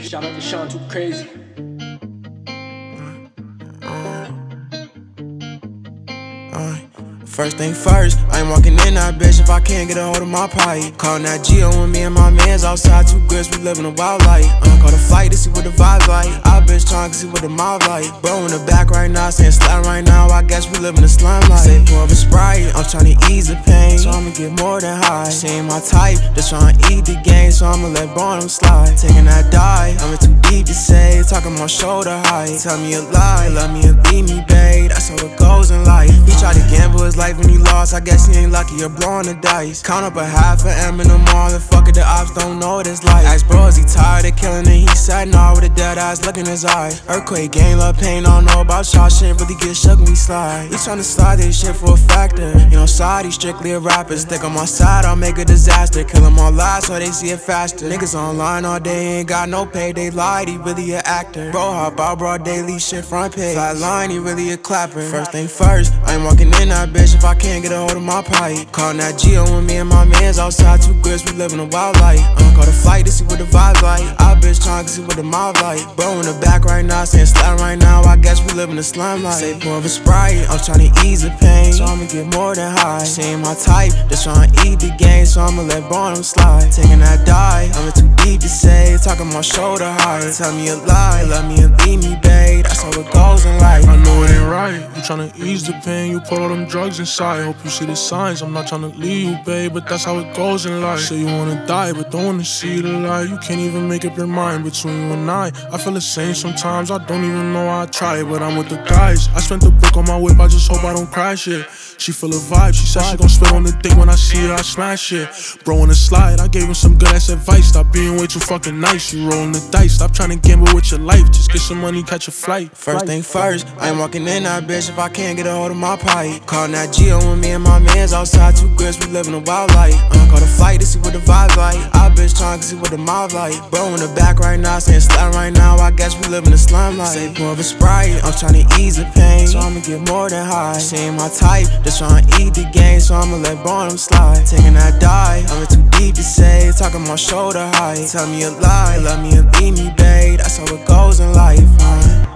Shout out to Sean Too Crazy. First thing first, I ain't walking in that bitch if I can't get a hold of my pipe. Callin' that Geo when me and my mans outside, 2 grips, we livin' a wild life. Call the flight to see what the vibes like. I bitch trying to see what the mouth like. Bro in the back right now, saying slime right now, I guess we livin' a slime life. Say pour up a Sprite, I'm tryna ease the pain, so I'ma get more than high. She ain't my type, just tryna eat the game, so I'ma let bottom slide. Taking that dive, I'm in too deep to say, talking my shoulder height. Tell me a lie, love me and leave me, babe, that's how it goes in life. He tried to gamble his life when he lost, I guess he ain't lucky, you're blowing the dice. Count up a half an M in the mall and fuck it, the ops don't know what it's like. Ask bro, is he tired of killing it? He said nah, with a dead eyes look in his eye. Earthquake, gang, love, pain, don't know about y'all shit, really get shook when we slide. We tryna slide this shit for a factor, you know, side, he's strictly a rapper. Stick on my side, I'll make a disaster, kill him all lies so they see it faster. Niggas online all day, ain't got no pay, they lied, he really a actor. Bro, hop out broad daily shit front page, flat line, he really a clapper. First thing first, I ain't walking in that bitch if I can't get a hold of my pipe. Callin' that Geo when me and my mans outside, 2 grips, we livin' a wild life. Call the flight to see what the vibes like. I bitch trying to see what the mouth like. Bro in the back right now, saying slime right now, I guess we livin' a slime life. Say pour up a Sprite, I'm tryna ease the pain, so I'ma get more than high. She ain't my type, just tryna eat the game, so I'ma let bottom slide. Taking that dive, I'm in too deep to say, talking my shoulder high. Tell me a lie, love me and leave me, babe, that's how it goes in life. I know it ain't right, you tryna ease the pain, you put all them drugs inside. Hope you see the signs, I'm not tryna leave you, babe, but that's how it goes in life. Say you wanna die, but don't wanna see the light. You can't even make up your mind between you and I feel the same sometimes, I don't even know how I try, but I'm with the guys. I spent the brick on my whip, I just hope I don't crash it. She feel a vibe, she said she gon' spit on the dick when I see her, I smash it. Bro on the slide, I gave him some good ass advice. Stop being way too fucking nice, you rolling the dice. Stop trying to gamble with your life, just get some money, catch a flight. First thing first, I ain't walking in that bitch if I can't get a hold of my pipe. Callin' that Geo when me and my mans outside, 2 grips, we livin' a wild life. Call the flight to see what the vibes like. I bitch trying to see what the mouth like. Bro in the back right now, saying slime right now, I guess we livin' a slime life. Say pour up a Sprite, I'm tryna ease the pain, so I'ma get more than high. She ain't my type, just tryna eat the game, so I'ma let bottom slide. Taking that dive, I'm in too deep to say, talking my shoulder height. Tell me a lie, love me and leave me, babe, that's how it goes in life.